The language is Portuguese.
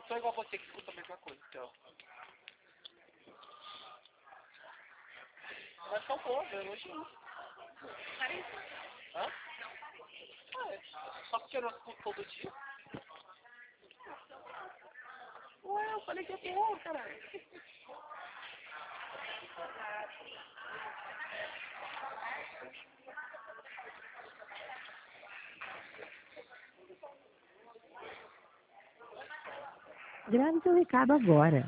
sou igual você que escuta a mesma coisa, então. Mas são boas, eu elogio. Hã? Ah, é. Só porque eu não escuto todo dia. Ué, eu falei que é bom, caralho. Grave seu recado agora.